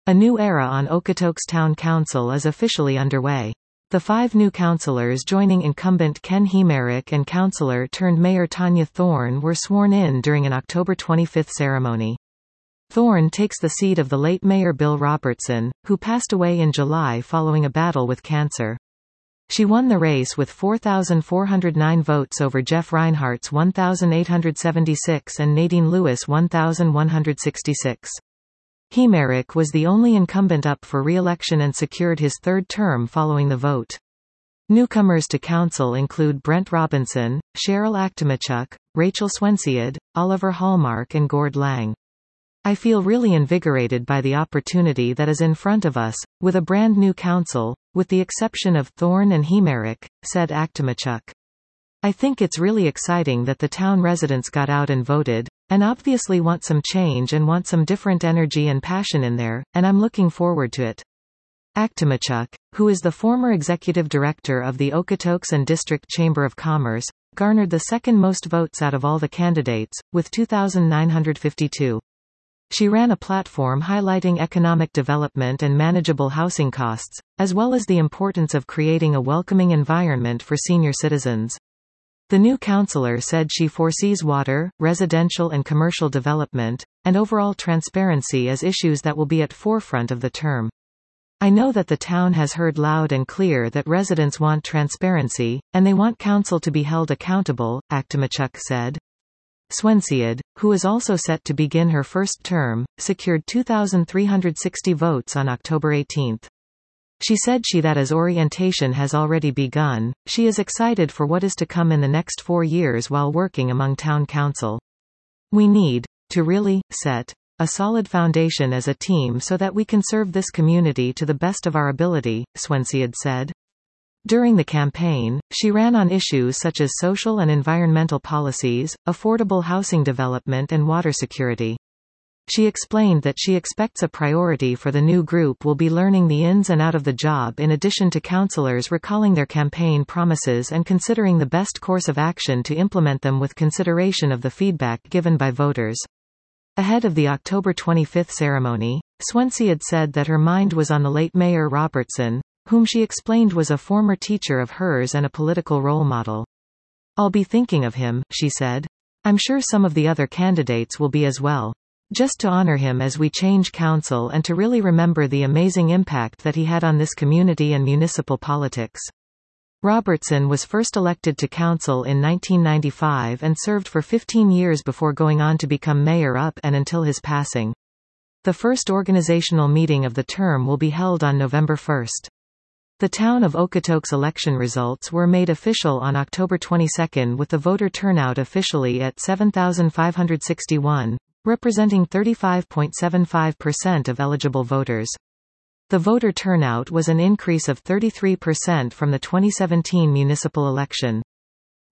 A new era on Okotoks Town Council is officially underway. The 5 new councillors joining incumbent Ken Heemerick and councillor-turned-mayor Tanya Thorne were sworn in during an October 25 ceremony. Thorne takes the seat of the late Mayor Bill Robertson, who passed away in July following a battle with cancer. She won the race with 4,409 votes over Jeff Reinhardt's 1,876 and Nadine Lewis 1,166. Heemerick was the only incumbent up for re-election and secured his third term following the vote. Newcomers to council include Brent Robinson, Cheryl Aktimachuk, Rachel Swensead, Oliver Hallmark and Gord Lang. I feel really invigorated by the opportunity that is in front of us, with a brand new council, with the exception of Thorne and Heemerick, said Aktimachuk. I think it's really exciting that the town residents got out and voted, and obviously want some change and want some different energy and passion in there, and I'm looking forward to it. Aktimachuk, who is the former executive director of the Okotoks and District Chamber of Commerce, garnered the second most votes out of all the candidates, with 2,952. She ran a platform highlighting economic development and manageable housing costs, as well as the importance of creating a welcoming environment for senior citizens. The new councillor said she foresees water, residential and commercial development, and overall transparency as issues that will be at forefront of the term. I know that the town has heard loud and clear that residents want transparency, and they want council to be held accountable, Aktimachuk said. Swensead, who is also set to begin her first term, secured 2,360 votes on October 18. She said that as orientation has already begun, she is excited for what is to come in the next 4 years while working among town council. We need to really set a solid foundation as a team so that we can serve this community to the best of our ability, Swensead said. During the campaign, she ran on issues such as social and environmental policies, affordable housing development and water security. She explained that she expects a priority for the new group will be learning the ins and outs of the job in addition to councillors recalling their campaign promises and considering the best course of action to implement them with consideration of the feedback given by voters. Ahead of the October 25 ceremony, Swensead said that her mind was on the late Mayor Robertson, whom she explained was a former teacher of hers and a political role model. I'll be thinking of him, she said. I'm sure some of the other candidates will be as well. Just to honor him as we change council and to really remember the amazing impact that he had on this community and municipal politics. Robertson was first elected to council in 1995 and served for 15 years before going on to become mayor up and until his passing. The first organizational meeting of the term will be held on November 1. The town of Okotoks election results were made official on October 22 with the voter turnout officially at 7,561, representing 35.75% of eligible voters. The voter turnout was an increase of 33% from the 2017 municipal election.